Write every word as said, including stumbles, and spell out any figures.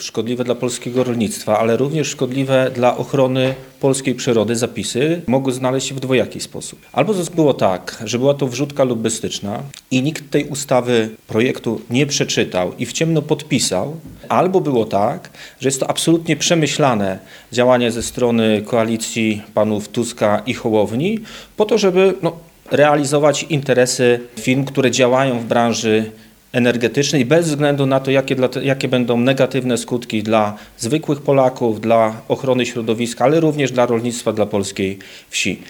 szkodliwe dla polskiego rolnictwa, ale również szkodliwe dla ochrony polskiej przyrody zapisy mogły znaleźć się w dwojaki sposób. Albo było tak, że była to wrzutka lobbystyczna i nikt tej ustawy, projektu nie przeczytał i w ciemno podpisał, albo było tak, że jest to absolutnie przemyślane działanie ze strony koalicji panów Tuska i Hołowni po to, żeby no, realizować interesy firm, które działają w branży energetycznej bez względu na to, jakie, jakie będą negatywne skutki dla zwykłych Polaków, dla ochrony środowiska, ale również dla rolnictwa, dla polskiej wsi.